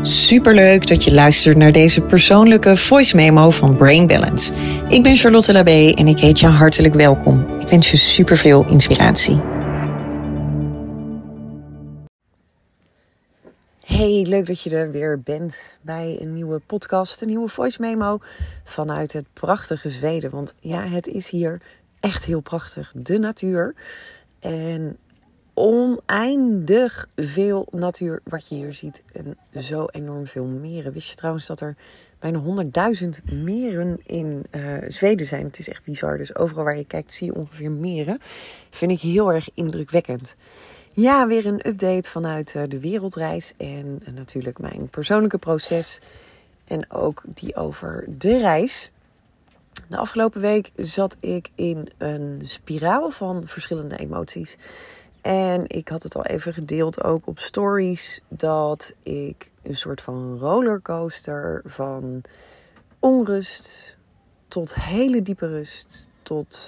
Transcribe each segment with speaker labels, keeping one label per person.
Speaker 1: Superleuk dat je luistert naar deze persoonlijke voice memo van Brain Balance. Ik ben Charlotte Labé en ik heet je hartelijk welkom. Ik wens je superveel inspiratie. Hey, leuk dat je er weer bent bij een nieuwe podcast, een nieuwe voice memo vanuit het prachtige Zweden. Want ja, het is hier echt heel prachtig, de natuur. En oneindig veel natuur wat je hier ziet. En zo enorm veel meren. Wist je trouwens dat er bijna 100.000 meren in Zweden zijn? Het is echt bizar. Dus overal waar je kijkt zie je ongeveer meren. Vind ik heel erg indrukwekkend. Ja, weer een update vanuit de wereldreis. En natuurlijk mijn persoonlijke proces. En ook die over de reis. De afgelopen week zat ik in een spiraal van verschillende emoties. En ik had het al even gedeeld ook op stories dat ik een soort van rollercoaster van onrust tot hele diepe rust, tot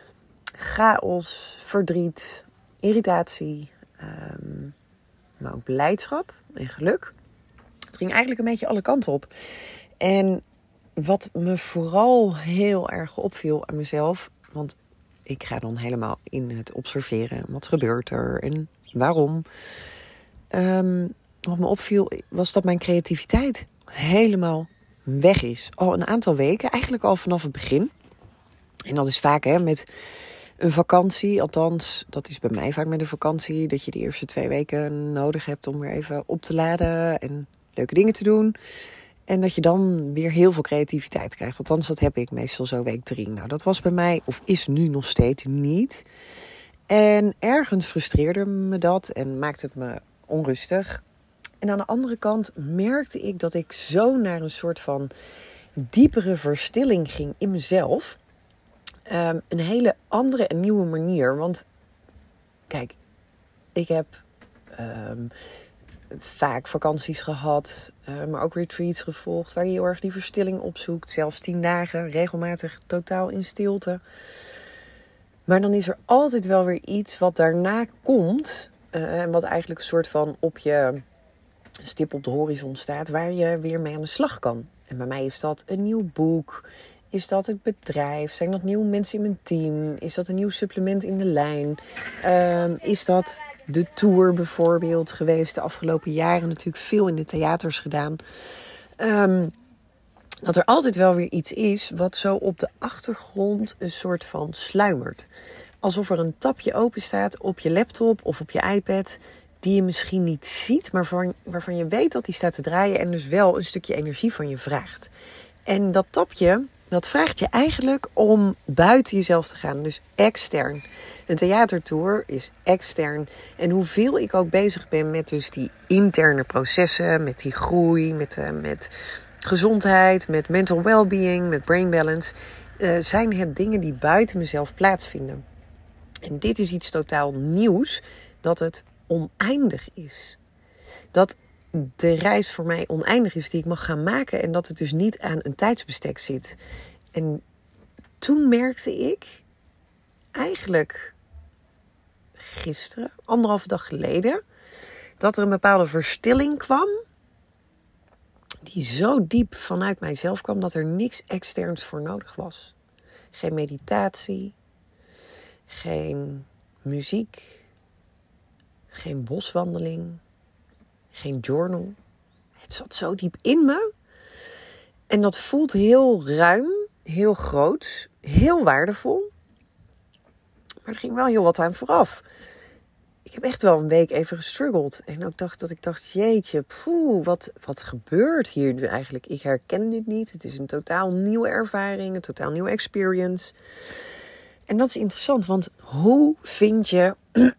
Speaker 1: chaos, verdriet, irritatie, maar ook blijdschap en geluk. Het ging eigenlijk een beetje alle kanten op. En wat me vooral heel erg opviel aan mezelf, want ik ga dan helemaal in het observeren. Wat gebeurt er en waarom? Wat me opviel was dat mijn creativiteit helemaal weg is. Al een aantal weken, eigenlijk al vanaf het begin. En dat is vaak met een vakantie. Althans, dat is bij mij vaak met een vakantie. Dat je de eerste 2 weken nodig hebt om weer even op te laden en leuke dingen te doen. En dat je dan weer heel veel creativiteit krijgt. Althans, dat heb ik meestal zo week 3. Nou, dat was bij mij, of is nu nog steeds niet. En ergens frustreerde me dat en maakte het me onrustig. En aan de andere kant merkte ik dat ik zo naar een soort van diepere verstilling ging in mezelf. Een hele andere en nieuwe manier. Want kijk, ik heb vaak vakanties gehad, maar ook retreats gevolgd waar je heel erg die verstilling opzoekt. Zelfs 10 dagen, regelmatig totaal in stilte. Maar dan is er altijd wel weer iets wat daarna komt. En wat eigenlijk een soort van op je stip op de horizon staat, waar je weer mee aan de slag kan. En bij mij is dat een nieuw boek. Is dat het bedrijf? Zijn dat nieuwe mensen in mijn team? Is dat een nieuw supplement in de lijn? Is dat de tour bijvoorbeeld geweest? De afgelopen jaren natuurlijk veel in de theaters gedaan. Dat er altijd wel weer iets is wat zo op de achtergrond een soort van sluimert. Alsof er een tapje open staat op je laptop of op je iPad die je misschien niet ziet, maar waarvan je weet dat die staat te draaien en dus wel een stukje energie van je vraagt. En dat tapje, dat vraagt je eigenlijk om buiten jezelf te gaan. Dus extern. Een theatertour is extern. En hoeveel ik ook bezig ben met dus die interne processen, met die groei, met gezondheid, met mental well-being, met brain balance, zijn het dingen die buiten mezelf plaatsvinden. En dit is iets totaal nieuws, dat het oneindig is. Dat de reis voor mij oneindig is die ik mag gaan maken en dat het dus niet aan een tijdsbestek zit. En toen merkte ik eigenlijk gisteren, 1,5 dag geleden, dat er een bepaalde verstilling kwam die zo diep vanuit mijzelf kwam dat er niks externs voor nodig was. Geen meditatie, geen muziek, geen boswandeling, geen journal. Het zat zo diep in me. En dat voelt heel ruim, heel groot, heel waardevol. Maar er ging wel heel wat aan vooraf. Ik heb echt wel een week even gestruggeld. En ook dat ik dacht, jeetje, wat gebeurt hier nu eigenlijk? Ik herken dit niet. Het is een totaal nieuwe ervaring, een totaal nieuwe experience. En dat is interessant, want hoe vind je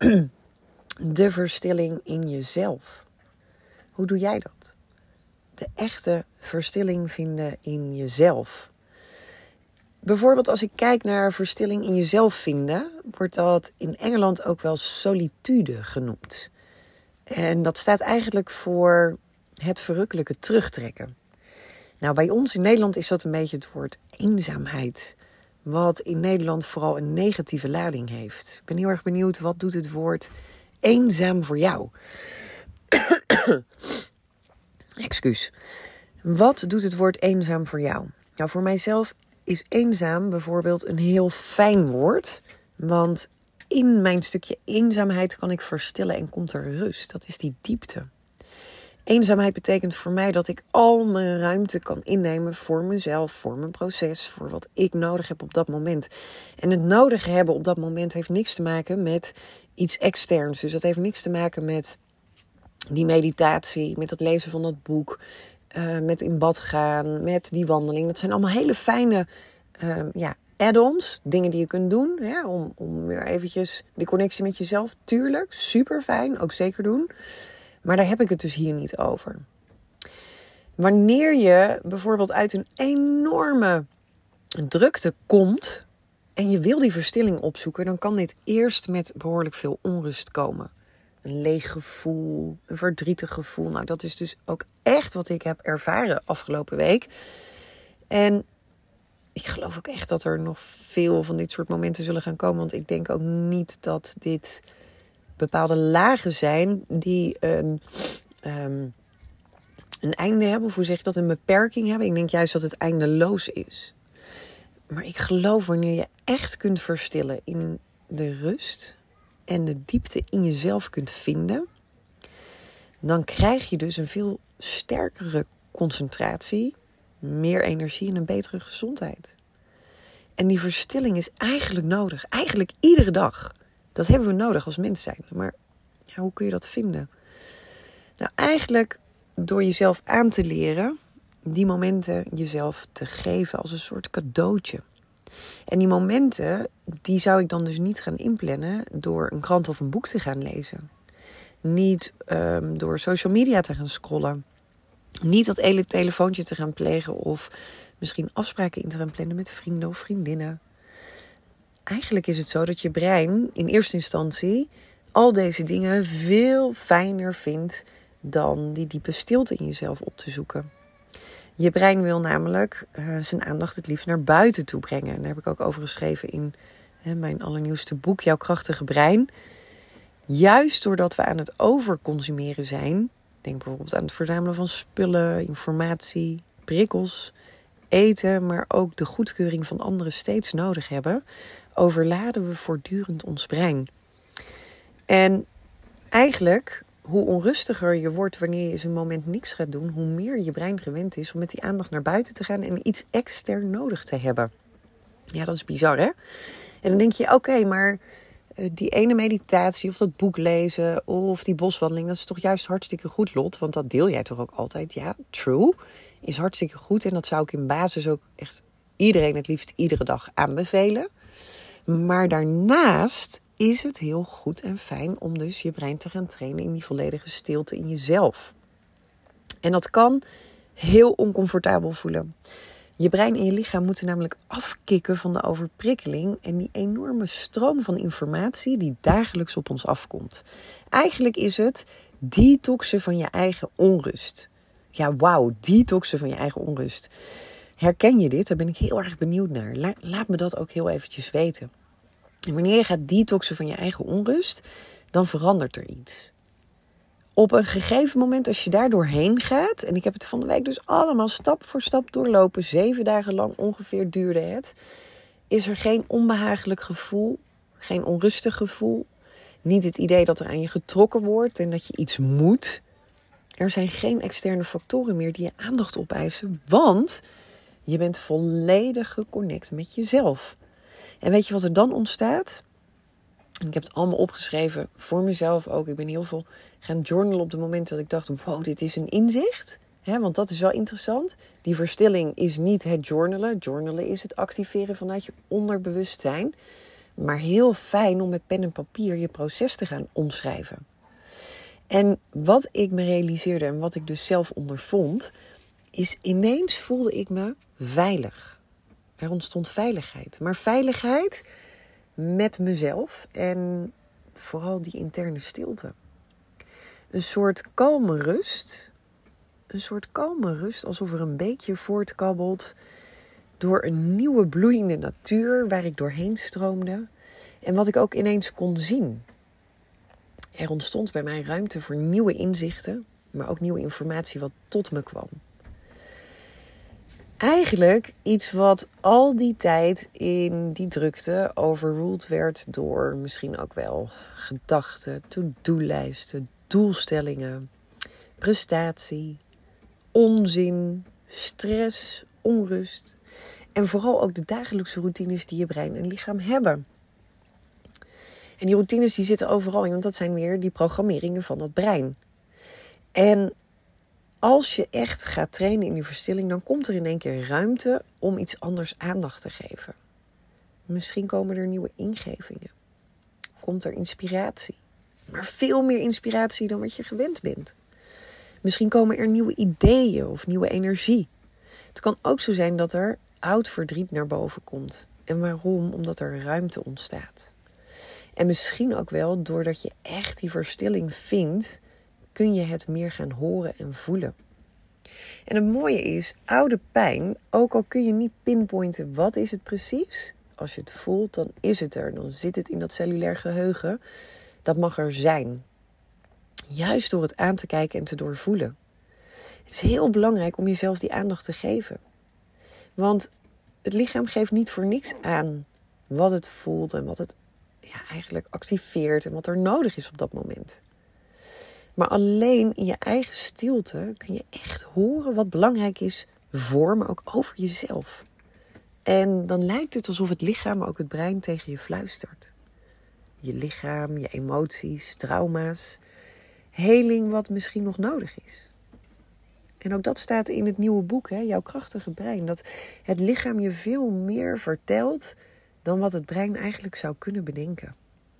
Speaker 1: de verstilling in jezelf? Hoe doe jij dat? De echte verstilling vinden in jezelf. Bijvoorbeeld als ik kijk naar verstilling in jezelf vinden, wordt dat in Engeland ook wel solitude genoemd. En dat staat eigenlijk voor het verrukkelijke terugtrekken. Nou, bij ons in Nederland is dat een beetje het woord eenzaamheid. Wat in Nederland vooral een negatieve lading heeft. Ik ben heel erg benieuwd, wat doet het woord eenzaam voor jou? Excuus. Wat doet het woord eenzaam voor jou? Nou, voor mijzelf is eenzaam bijvoorbeeld een heel fijn woord. Want in mijn stukje eenzaamheid kan ik verstillen en komt er rust. Dat is die diepte. Eenzaamheid betekent voor mij dat ik al mijn ruimte kan innemen voor mezelf, voor mijn proces, voor wat ik nodig heb op dat moment. En het nodig hebben op dat moment heeft niks te maken met iets externs. Dus dat heeft niks te maken met die meditatie, met het lezen van dat boek, met in bad gaan, met die wandeling. Dat zijn allemaal hele fijne add-ons, dingen die je kunt doen. Ja, om weer eventjes die connectie met jezelf, tuurlijk, super fijn, ook zeker doen. Maar daar heb ik het dus hier niet over. Wanneer je bijvoorbeeld uit een enorme drukte komt en je wil die verstilling opzoeken, dan kan dit eerst met behoorlijk veel onrust komen. Een leeg gevoel, een verdrietig gevoel. Nou, dat is dus ook echt wat ik heb ervaren afgelopen week. En ik geloof ook echt dat er nog veel van dit soort momenten zullen gaan komen. Want ik denk ook niet dat dit bepaalde lagen zijn die een einde hebben. Of hoe zeg je dat? Een beperking hebben. Ik denk juist dat het eindeloos is. Maar ik geloof wanneer je echt kunt verstillen in de rust en de diepte in jezelf kunt vinden, dan krijg je dus een veel sterkere concentratie, meer energie en een betere gezondheid. En die verstilling is eigenlijk nodig. Eigenlijk iedere dag. Dat hebben we nodig als mens zijn. Maar ja, hoe kun je dat vinden? Nou, eigenlijk door jezelf aan te leren, die momenten jezelf te geven als een soort cadeautje. En die momenten, die zou ik dan dus niet gaan inplannen door een krant of een boek te gaan lezen. Niet door social media te gaan scrollen. Niet dat hele telefoontje te gaan plegen of misschien afspraken in te gaan plannen met vrienden of vriendinnen. Eigenlijk is het zo dat je brein in eerste instantie al deze dingen veel fijner vindt dan die diepe stilte in jezelf op te zoeken. Je brein wil namelijk zijn aandacht het liefst naar buiten toe brengen. En daar heb ik ook over geschreven in mijn allernieuwste boek, Jouw krachtige brein. Juist doordat we aan het overconsumeren zijn, denk bijvoorbeeld aan het verzamelen van spullen, informatie, prikkels, eten, maar ook de goedkeuring van anderen steeds nodig hebben, overladen we voortdurend ons brein. En eigenlijk, hoe onrustiger je wordt wanneer je eens een moment niks gaat doen, hoe meer je brein gewend is om met die aandacht naar buiten te gaan en iets extern nodig te hebben. Ja, dat is bizar, hè? En dan denk je, oké, maar die ene meditatie of dat boek lezen of die boswandeling, dat is toch juist hartstikke goed, Lot? Want dat deel jij toch ook altijd? Ja, true. Is hartstikke goed en dat zou ik in basis ook echt iedereen het liefst iedere dag aanbevelen. Maar daarnaast is het heel goed en fijn om dus je brein te gaan trainen in die volledige stilte in jezelf. En dat kan heel oncomfortabel voelen. Je brein en je lichaam moeten namelijk afkicken van de overprikkeling en die enorme stroom van informatie die dagelijks op ons afkomt. Eigenlijk is het detoxen van je eigen onrust. Ja, wauw, detoxen van je eigen onrust. Herken je dit? Daar ben ik heel erg benieuwd naar. Laat me dat ook heel eventjes weten. En wanneer je gaat detoxen van je eigen onrust, dan verandert er iets. Op een gegeven moment, als je daar doorheen gaat, en ik heb het van de week dus allemaal stap voor stap doorlopen, 7 dagen lang ongeveer duurde het, is er geen onbehagelijk gevoel, geen onrustig gevoel. Niet het idee dat er aan je getrokken wordt en dat je iets moet. Er zijn geen externe factoren meer die je aandacht opeisen, want je bent volledig geconnect met jezelf. En weet je wat er dan ontstaat? Ik heb het allemaal opgeschreven voor mezelf ook. Ik ben heel veel gaan journalen op het moment dat ik dacht, wow, dit is een inzicht. Want dat is wel interessant. Die verstilling is niet het journalen. Journalen is het activeren vanuit je onderbewustzijn. Maar heel fijn om met pen en papier je proces te gaan omschrijven. En wat ik me realiseerde en wat ik dus zelf ondervond, is ineens voelde ik me veilig. Er ontstond veiligheid. Maar veiligheid met mezelf en vooral die interne stilte. Een soort kalme rust. Een soort kalme rust alsof er een beekje voortkabbelt door een nieuwe bloeiende natuur waar ik doorheen stroomde. En wat ik ook ineens kon zien. Er ontstond bij mij ruimte voor nieuwe inzichten, maar ook nieuwe informatie wat tot me kwam. Eigenlijk iets wat al die tijd in die drukte overruled werd door misschien ook wel gedachten, to-do-lijsten, doelstellingen, prestatie, onzin, stress, onrust en vooral ook de dagelijkse routines die je brein en lichaam hebben. En die routines die zitten overal in, want dat zijn weer die programmeringen van het brein. En als je echt gaat trainen in die verstilling, dan komt er in één keer ruimte om iets anders aandacht te geven. Misschien komen er nieuwe ingevingen. Komt er inspiratie. Maar veel meer inspiratie dan wat je gewend bent. Misschien komen er nieuwe ideeën of nieuwe energie. Het kan ook zo zijn dat er oud verdriet naar boven komt. En waarom? Omdat er ruimte ontstaat. En misschien ook wel doordat je echt die verstilling vindt, kun je het meer gaan horen en voelen. En het mooie is, oude pijn, ook al kun je niet pinpointen wat is het precies, als je het voelt, dan is het er. Dan zit het in dat cellulair geheugen. Dat mag er zijn. Juist door het aan te kijken en te doorvoelen. Het is heel belangrijk om jezelf die aandacht te geven. Want het lichaam geeft niet voor niks aan wat het voelt en wat het eigenlijk activeert en wat er nodig is op dat moment. Maar alleen in je eigen stilte kun je echt horen wat belangrijk is voor, maar ook over jezelf. En dan lijkt het alsof het lichaam, maar ook het brein tegen je fluistert. Je lichaam, je emoties, trauma's. Heling wat misschien nog nodig is. En ook dat staat in het nieuwe boek, Jouw krachtige brein. Dat het lichaam je veel meer vertelt dan wat het brein eigenlijk zou kunnen bedenken.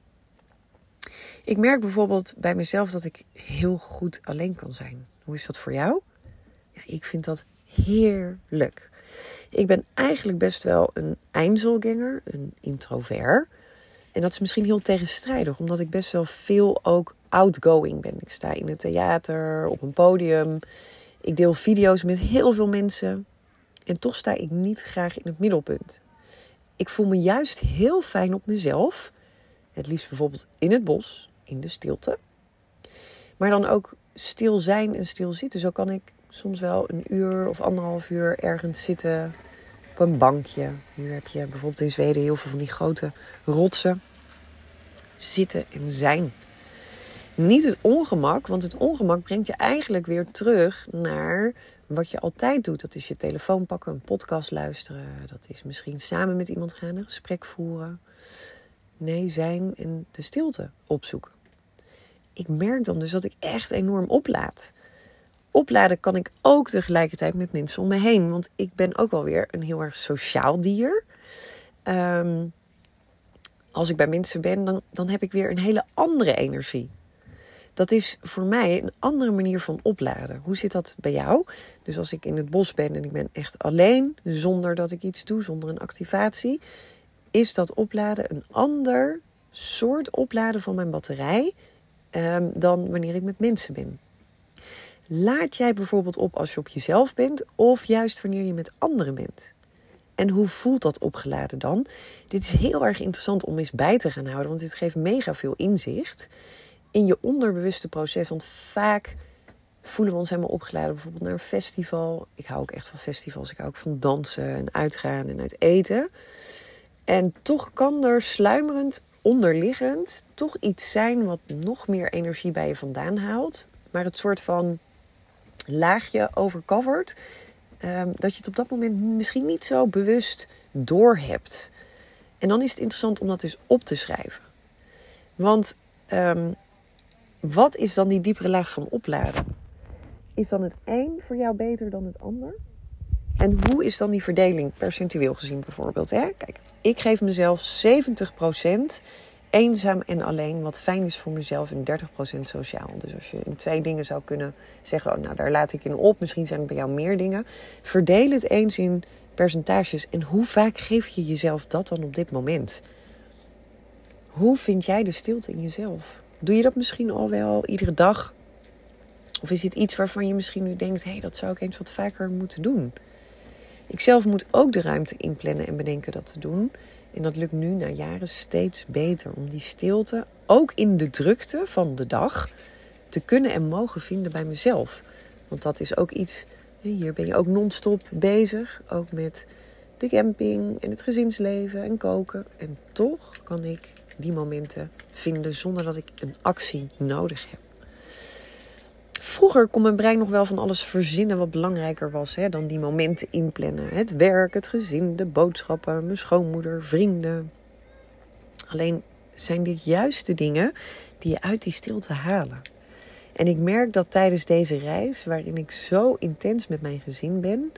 Speaker 1: Ik merk bijvoorbeeld bij mezelf dat ik heel goed alleen kan zijn. Hoe is dat voor jou? Ja, ik vind dat heerlijk. Ik ben eigenlijk best wel een Einzelganger, een introvert. En dat is misschien heel tegenstrijdig, omdat ik best wel veel ook outgoing ben. Ik sta in het theater, op een podium. Ik deel video's met heel veel mensen. En toch sta ik niet graag in het middelpunt. Ik voel me juist heel fijn op mezelf. Het liefst bijvoorbeeld in het bos, in de stilte. Maar dan ook stil zijn en stil zitten. Zo kan ik soms wel 1 uur of 1,5 uur ergens zitten op een bankje. Hier heb je bijvoorbeeld in Zweden heel veel van die grote rotsen. Zitten en zijn. Niet het ongemak, want het ongemak brengt je eigenlijk weer terug naar wat je altijd doet. Dat is je telefoon pakken, een podcast luisteren. Dat is misschien samen met iemand gaan, een gesprek voeren. Nee, zijn en de stilte opzoeken. Ik merk dan dus dat ik echt enorm oplaad. Opladen kan ik ook tegelijkertijd met mensen om me heen. Want ik ben ook wel weer een heel erg sociaal dier. Als ik bij mensen ben, dan heb ik weer een hele andere energie. Dat is voor mij een andere manier van opladen. Hoe zit dat bij jou? Dus als ik in het bos ben en ik ben echt alleen, zonder dat ik iets doe, zonder een activatie, is dat opladen een ander soort opladen van mijn batterij dan wanneer ik met mensen ben. Laat jij bijvoorbeeld op als je op jezelf bent of juist wanneer je met anderen bent? En hoe voelt dat opgeladen dan? Dit is heel erg interessant om eens bij te gaan houden, want dit geeft mega veel inzicht in je onderbewuste proces. Want vaak voelen we ons helemaal opgeladen, bijvoorbeeld naar een festival. Ik hou ook echt van festivals. Ik hou ook van dansen en uitgaan en uit eten. En toch kan er sluimerend, onderliggend, toch iets zijn wat nog meer energie bij je vandaan haalt. Maar het soort van laagje overcovert, dat je het op dat moment misschien niet zo bewust doorhebt. En dan is het interessant om dat dus op te schrijven. Want wat is dan die diepere laag van opladen? Is dan het een voor jou beter dan het ander? En hoe is dan die verdeling percentueel gezien bijvoorbeeld? Kijk, ik geef mezelf 70% eenzaam en alleen, wat fijn is voor mezelf, en 30% sociaal. Dus als je in 2 dingen zou kunnen zeggen, nou daar laat ik in op, misschien zijn het bij jou meer dingen. Verdeel het eens in percentages. En hoe vaak geef je jezelf dat dan op dit moment? Hoe vind jij de stilte in jezelf? Doe je dat misschien al wel iedere dag? Of is het iets waarvan je misschien nu denkt, dat zou ik eens wat vaker moeten doen? Ik zelf moet ook de ruimte inplannen en bedenken dat te doen. En dat lukt nu na jaren steeds beter om die stilte, ook in de drukte van de dag, te kunnen en mogen vinden bij mezelf. Want dat is ook iets, hier ben je ook non-stop bezig. Ook met de camping en het gezinsleven en koken. En toch kan ik die momenten vinden zonder dat ik een actie nodig heb. Vroeger kon mijn brein nog wel van alles verzinnen wat belangrijker was dan die momenten inplannen. Het werk, het gezin, de boodschappen, mijn schoonmoeder, vrienden. Alleen zijn dit juist de dingen die je uit die stilte halen. En ik merk dat tijdens deze reis, waarin ik zo intens met mijn gezin ben,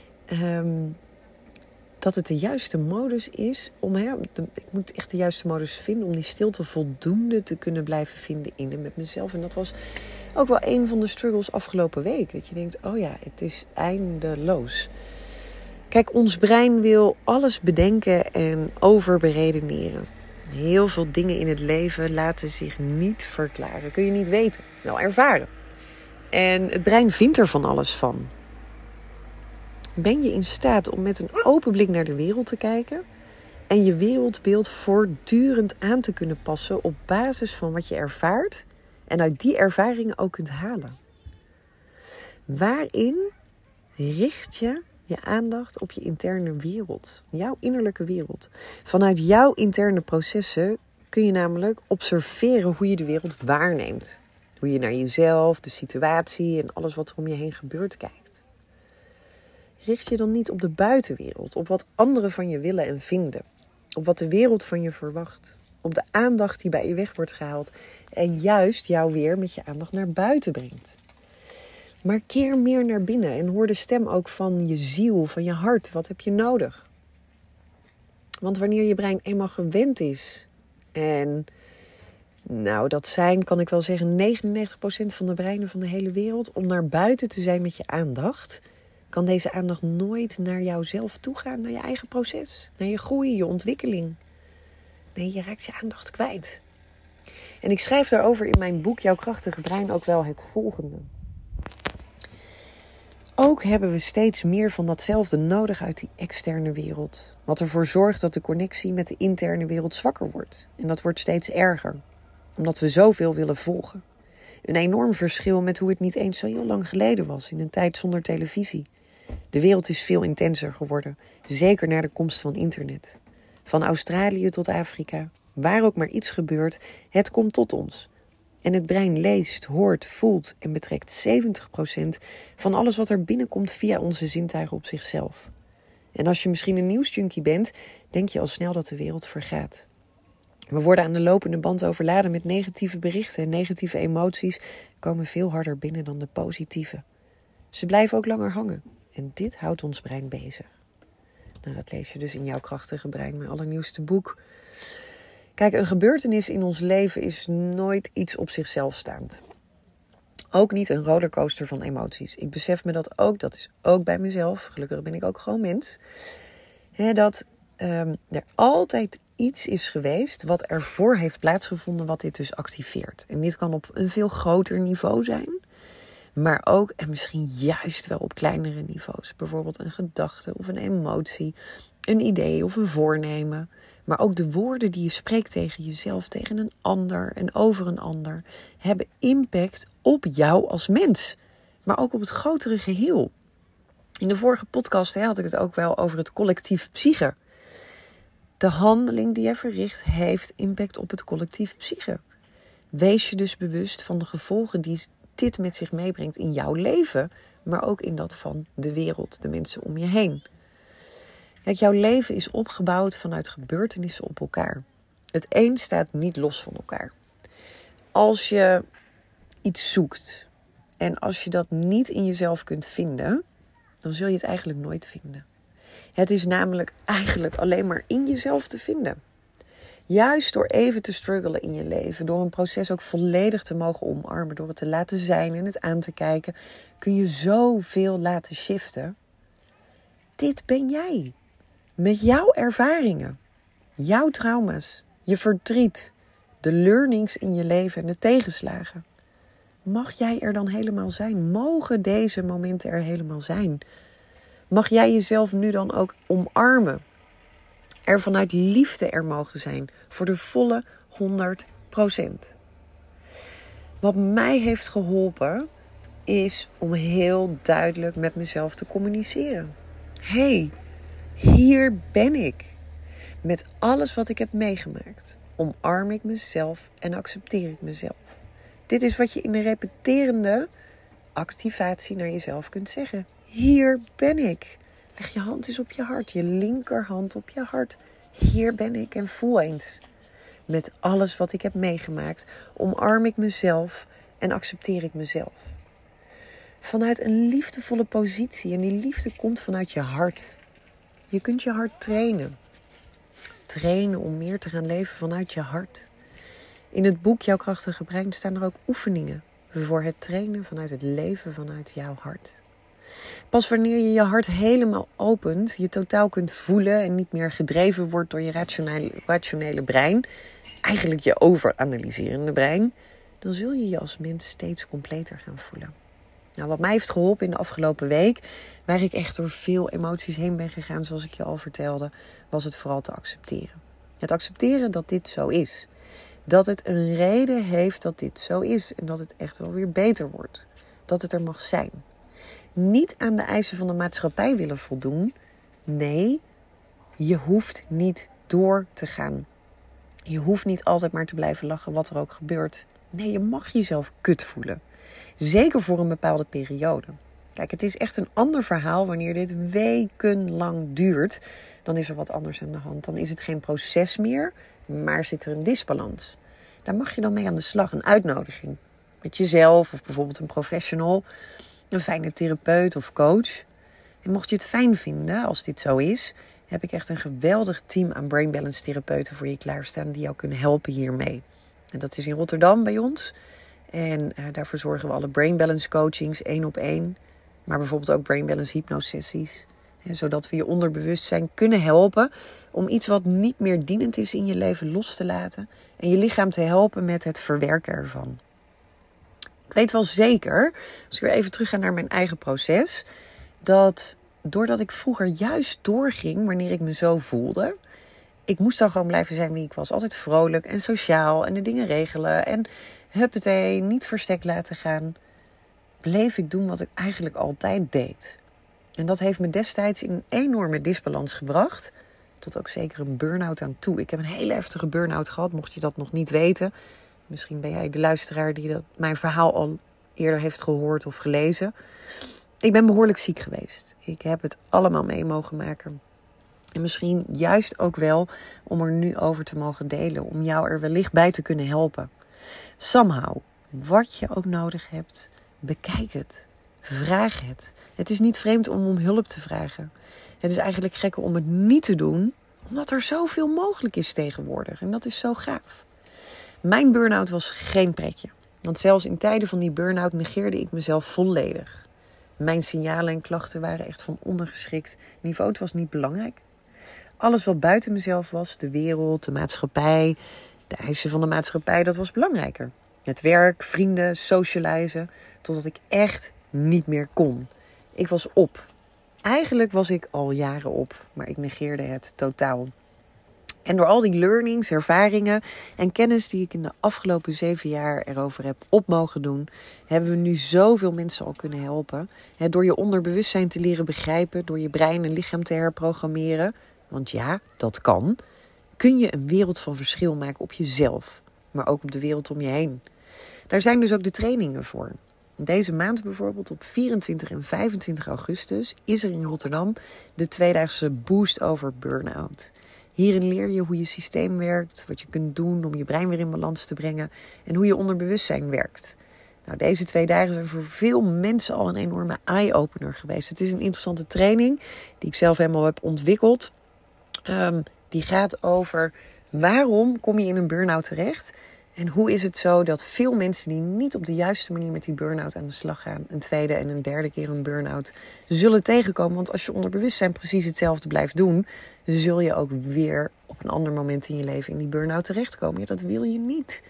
Speaker 1: dat het de juiste modus is om, ik moet echt de juiste modus vinden om die stilte voldoende te kunnen blijven vinden in en met mezelf. En dat was ook wel een van de struggles afgelopen week. Dat je denkt, oh ja, het is eindeloos. Kijk, ons brein wil alles bedenken en overberedeneren. Heel veel dingen in het leven laten zich niet verklaren. Kun je niet weten, wel ervaren. En het brein vindt er van alles van. Ben je in staat om met een open blik naar de wereld te kijken en je wereldbeeld voortdurend aan te kunnen passen op basis van wat je ervaart en uit die ervaringen ook kunt halen? Waarin richt je je aandacht op je interne wereld, jouw innerlijke wereld? Vanuit jouw interne processen kun je namelijk observeren hoe je de wereld waarneemt. Hoe je naar jezelf, de situatie en alles wat er om je heen gebeurt kijkt. Richt je dan niet op de buitenwereld, op wat anderen van je willen en vinden. Op wat de wereld van je verwacht. Op de aandacht die bij je weg wordt gehaald. En juist jou weer met je aandacht naar buiten brengt. Maar keer meer naar binnen en hoor de stem ook van je ziel, van je hart. Wat heb je nodig? Want wanneer je brein eenmaal gewend is. En dat zijn, kan ik wel zeggen, 99% van de breinen van de hele wereld. Om naar buiten te zijn met je aandacht, kan deze aandacht nooit naar jouzelf toe gaan, naar je eigen proces, naar je groei, je ontwikkeling. Nee, je raakt je aandacht kwijt. En ik schrijf daarover in mijn boek Jouw krachtige brein ook wel het volgende. Ook hebben we steeds meer van datzelfde nodig uit die externe wereld. Wat ervoor zorgt dat de connectie met de interne wereld zwakker wordt. En dat wordt steeds erger, omdat we zoveel willen volgen. Een enorm verschil met hoe het niet eens zo heel lang geleden was, in een tijd zonder televisie. De wereld is veel intenser geworden, zeker na de komst van internet. Van Australië tot Afrika, waar ook maar iets gebeurt, het komt tot ons. En het brein leest, hoort, voelt en betrekt 70% van alles wat er binnenkomt via onze zintuigen op zichzelf. En als je misschien een nieuwsjunkie bent, denk je al snel dat de wereld vergaat. We worden aan de lopende band overladen met negatieve berichten en negatieve emoties komen veel harder binnen dan de positieve. Ze blijven ook langer hangen. En dit houdt ons brein bezig. Dat lees je dus in Jouw krachtige brein, mijn allernieuwste boek. Kijk, een gebeurtenis in ons leven is nooit iets op zichzelf staand. Ook niet een rollercoaster van emoties. Ik besef me dat ook. Dat is ook bij mezelf. Gelukkig ben ik ook gewoon mens. Dat er altijd iets is geweest wat ervoor heeft plaatsgevonden wat dit dus activeert. En dit kan op een veel groter niveau zijn. Maar ook en misschien juist wel op kleinere niveaus. Bijvoorbeeld een gedachte of een emotie, een idee of een voornemen. Maar ook de woorden die je spreekt tegen jezelf, tegen een ander en over een ander, hebben impact op jou als mens. Maar ook op het grotere geheel. In de vorige podcast had ik het ook wel over het collectief psyche. De handeling die je verricht heeft impact op het collectief psyche. Wees je dus bewust van de gevolgen die dit met zich meebrengt in jouw leven, maar ook in dat van de wereld, de mensen om je heen. Kijk, jouw leven is opgebouwd vanuit gebeurtenissen op elkaar. Het een staat niet los van elkaar. Als je iets zoekt en als je dat niet in jezelf kunt vinden, dan zul je het eigenlijk nooit vinden. Het is namelijk eigenlijk alleen maar in jezelf te vinden. Juist door even te struggelen in je leven, door een proces ook volledig te mogen omarmen, door het te laten zijn en het aan te kijken, kun je zoveel laten shiften. Dit ben jij. Met jouw ervaringen, jouw trauma's, je verdriet, de learnings in je leven en de tegenslagen. Mag jij er dan helemaal zijn? Mogen deze momenten er helemaal zijn? Mag jij jezelf nu dan ook omarmen? Er vanuit liefde er mogen zijn voor de volle 100%. Wat mij heeft geholpen is om heel duidelijk met mezelf te communiceren. Hey, hier ben ik. Met alles wat ik heb meegemaakt, omarm ik mezelf en accepteer ik mezelf. Dit is wat je in een repeterende activatie naar jezelf kunt zeggen. Hier ben ik. Leg je hand eens op je hart, je linkerhand op je hart. Hier ben ik en voel eens. Met alles wat ik heb meegemaakt, omarm ik mezelf en accepteer ik mezelf. Vanuit een liefdevolle positie, en die liefde komt vanuit je hart. Je kunt je hart trainen. Trainen om meer te gaan leven vanuit je hart. In het boek Jouw Krachtige Brein staan er ook oefeningen voor het trainen vanuit het leven vanuit jouw hart. Pas wanneer je je hart helemaal opent, je totaal kunt voelen en niet meer gedreven wordt door je rationele brein, eigenlijk je overanalyserende brein, dan zul je je als mens steeds completer gaan voelen. Nou, wat mij heeft geholpen in de afgelopen week, waar ik echt door veel emoties heen ben gegaan, zoals ik je al vertelde, was het vooral te accepteren. Het accepteren dat dit zo is. Dat het een reden heeft dat dit zo is en dat het echt wel weer beter wordt. Dat het er mag zijn. Niet aan de eisen van de maatschappij willen voldoen. Nee, je hoeft niet door te gaan. Je hoeft niet altijd maar te blijven lachen wat er ook gebeurt. Nee, je mag jezelf kut voelen. Zeker voor een bepaalde periode. Kijk, het is echt een ander verhaal wanneer dit wekenlang duurt. Dan is er wat anders aan de hand. Dan is het geen proces meer, maar zit er een disbalans. Daar mag je dan mee aan de slag. Een uitnodiging. Met jezelf of bijvoorbeeld een professional. Een fijne therapeut of coach. En mocht je het fijn vinden als dit zo is, heb ik echt een geweldig team aan Brain Balance therapeuten voor je klaarstaan die jou kunnen helpen hiermee. En dat is in Rotterdam bij ons. En daarvoor zorgen we alle Brain Balance coachings 1-op-1. Maar bijvoorbeeld ook Brain Balance hypnosessies. Zodat we je onderbewustzijn kunnen helpen om iets wat niet meer dienend is in je leven los te laten. En je lichaam te helpen met het verwerken ervan. Ik weet wel zeker, als ik weer even terug ga naar mijn eigen proces, dat doordat ik vroeger juist doorging wanneer ik me zo voelde, ik moest dan gewoon blijven zijn wie ik was. Altijd vrolijk en sociaal en de dingen regelen en huppatee, niet verstek laten gaan, bleef ik doen wat ik eigenlijk altijd deed. En dat heeft me destijds in een enorme disbalans gebracht, tot ook zeker een burn-out aan toe. Ik heb een hele heftige burn-out gehad, mocht je dat nog niet weten. Misschien ben jij de luisteraar die mijn verhaal al eerder heeft gehoord of gelezen. Ik ben behoorlijk ziek geweest. Ik heb het allemaal mee mogen maken. En misschien juist ook wel om er nu over te mogen delen. Om jou er wellicht bij te kunnen helpen. Somehow, wat je ook nodig hebt, bekijk het. Vraag het. Het is niet vreemd om hulp te vragen. Het is eigenlijk gekker om het niet te doen, omdat er zoveel mogelijk is tegenwoordig. En dat is zo gaaf. Mijn burn-out was geen pretje. Want zelfs in tijden van die burn-out negeerde ik mezelf volledig. Mijn signalen en klachten waren echt van ondergeschikt niveau. Het was niet belangrijk. Alles wat buiten mezelf was, de wereld, de maatschappij, de eisen van de maatschappij, dat was belangrijker. Het werk, vrienden, socializen, totdat ik echt niet meer kon. Ik was op. Eigenlijk was ik al jaren op, maar ik negeerde het totaal. En door al die learnings, ervaringen en kennis die ik in de afgelopen 7 jaar erover heb op mogen doen, hebben we nu zoveel mensen al kunnen helpen. Door je onderbewustzijn te leren begrijpen, door je brein en lichaam te herprogrammeren, want ja, dat kan, kun je een wereld van verschil maken op jezelf, maar ook op de wereld om je heen. Daar zijn dus ook de trainingen voor. Deze maand bijvoorbeeld op 24 en 25 augustus is er in Rotterdam de 2-daagse Boost over Burnout. Hierin leer je hoe je systeem werkt, wat je kunt doen om je brein weer in balans te brengen en hoe je onderbewustzijn werkt. Nou, deze 2 dagen zijn voor veel mensen al een enorme eye-opener geweest. Het is een interessante training die ik zelf helemaal heb ontwikkeld. Die gaat over waarom kom je in een burn-out terecht? En hoe is het zo dat veel mensen die niet op de juiste manier met die burn-out aan de slag gaan, een tweede en een derde keer een burn-out zullen tegenkomen? Want als je onderbewustzijn precies hetzelfde blijft doen, zul je ook weer op een ander moment in je leven in die burn-out terechtkomen. Ja, dat wil je niet.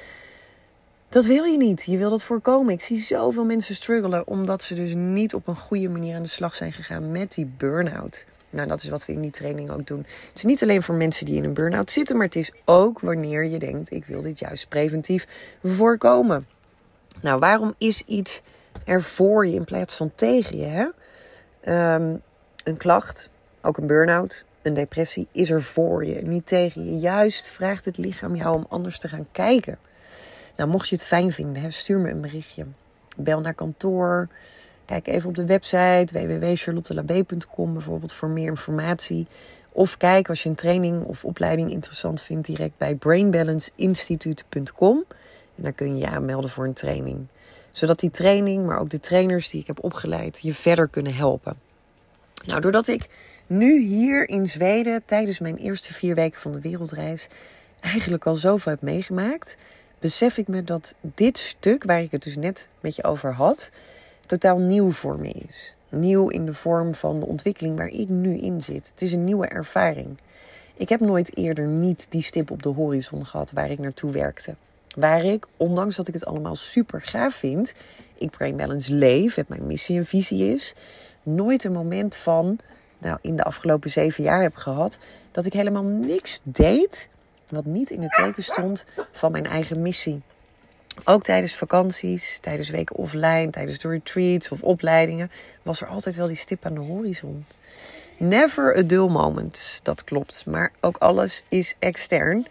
Speaker 1: Dat wil je niet. Je wil dat voorkomen. Ik zie zoveel mensen struggelen omdat ze dus niet op een goede manier aan de slag zijn gegaan met die burn-out. Nou, dat is wat we in die training ook doen. Het is niet alleen voor mensen die in een burn-out zitten, maar het is ook wanneer je denkt, ik wil dit juist preventief voorkomen. Nou, waarom is iets er voor je in plaats van tegen je? Hè? Een klacht, ook een burn-out, een depressie, is er voor je, niet tegen je. Juist vraagt het lichaam jou om anders te gaan kijken. Nou, mocht je het fijn vinden, hè, stuur me een berichtje. Bel naar kantoor. Kijk even op de website www.charlottelabé.com bijvoorbeeld voor meer informatie. Of kijk als je een training of opleiding interessant vindt direct bij brainbalanceinstitute.com. En daar kun je je aanmelden voor een training. Zodat die training, maar ook de trainers die ik heb opgeleid, je verder kunnen helpen. Nou, doordat ik nu hier in Zweden tijdens mijn eerste 4 weken van de wereldreis eigenlijk al zoveel heb meegemaakt, besef ik me dat dit stuk, waar ik het dus net met je over had, totaal nieuw voor me is. Nieuw in de vorm van de ontwikkeling waar ik nu in zit. Het is een nieuwe ervaring. Ik heb nooit eerder niet die stip op de horizon gehad waar ik naartoe werkte. Waar ik, ondanks dat ik het allemaal super gaaf vind, ik Brain Balance leef, het mijn missie en visie is, nooit een moment van, in de afgelopen 7 jaar heb gehad, dat ik helemaal niks deed wat niet in het teken stond van mijn eigen missie. Ook tijdens vakanties, tijdens weken offline, tijdens de retreats of opleidingen, was er altijd wel die stip aan de horizon. Never a dull moment, dat klopt. Maar ook alles is extern.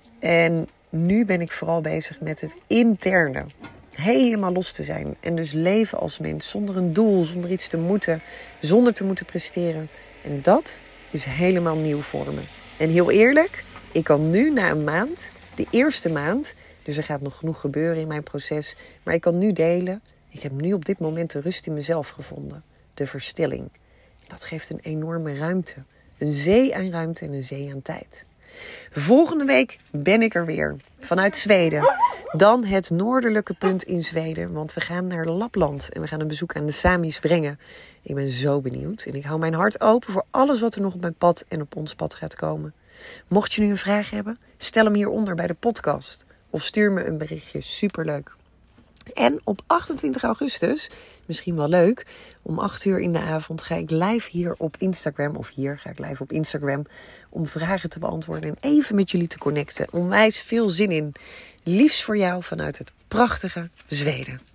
Speaker 1: En nu ben ik vooral bezig met het interne. Helemaal los te zijn. En dus leven als mens, zonder een doel, zonder iets te moeten, zonder te moeten presteren. En dat is helemaal nieuw voor me. En heel eerlijk, ik kan nu na een maand, de eerste maand, dus er gaat nog genoeg gebeuren in mijn proces, maar ik kan nu delen, ik heb nu op dit moment de rust in mezelf gevonden. De verstilling. Dat geeft een enorme ruimte. Een zee aan ruimte en een zee aan tijd. Volgende week ben ik er weer. Vanuit Zweden. Dan het noordelijke punt in Zweden. Want we gaan naar Lapland. En we gaan een bezoek aan de Samis brengen. Ik ben zo benieuwd. En ik hou mijn hart open voor alles wat er nog op mijn pad en op ons pad gaat komen. Mocht je nu een vraag hebben, stel hem hieronder bij de podcast. Of stuur me een berichtje. Superleuk. En op 28 augustus, misschien wel leuk, om 8 uur in de avond ga ik live hier op Instagram. Of hier ga ik live op Instagram om vragen te beantwoorden en even met jullie te connecten. Onwijs veel zin in. Liefst voor jou vanuit het prachtige Zweden.